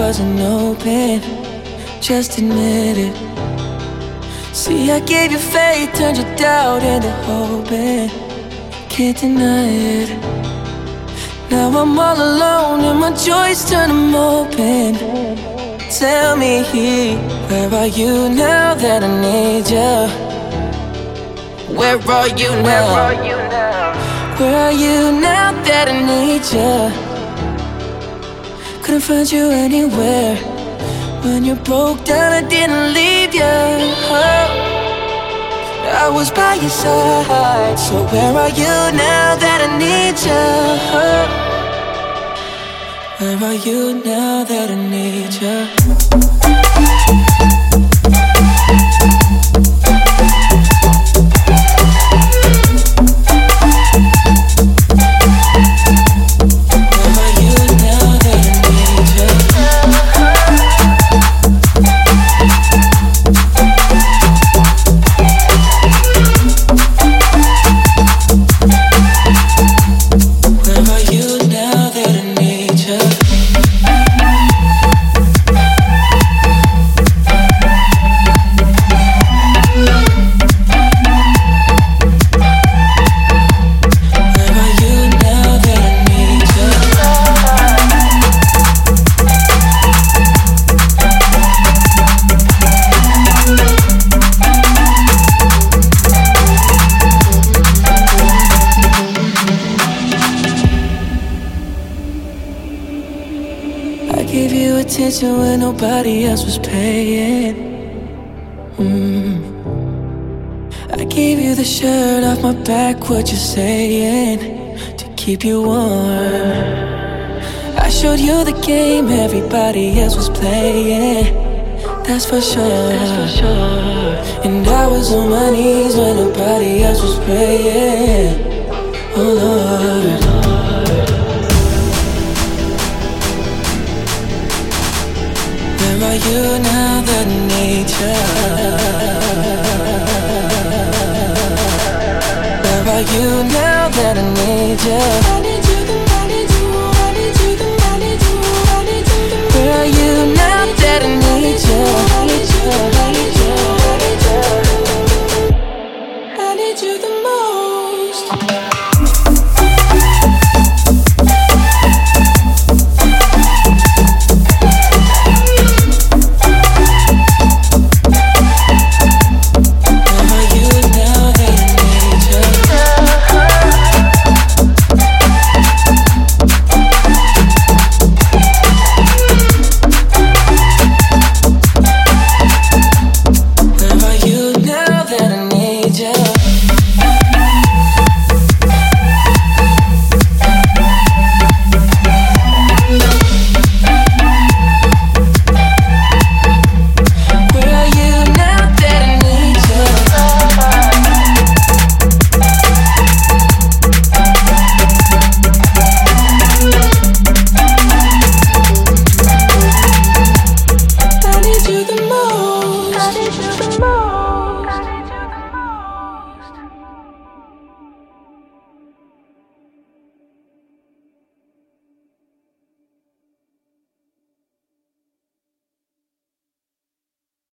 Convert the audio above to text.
wasn't open, just admit it. See, I gave you faith, turned your doubt into hope, and can't deny it. Now I'm all alone and my joys turn them open. Tell me, where are you now that I need you? Where are you now? Where are you now that I need you? Couldn't find you anywhere. When you broke down, I didn't leave you. I was by your side. So where are you now that I need you? Where are you now that I need you? I gave you attention when nobody else was paying. I gave you the shirt off my back, what you saying, to keep you warm. I showed you the game everybody else was playing. That's for sure. And I was on my knees when nobody else was praying. Oh Lord. Where are you now that I need you? Where are you now that I need you? I need you, I need you, I need you, I need you, I need you. Where are you now that I need you? I need you, I need you, I need you. I need you the most.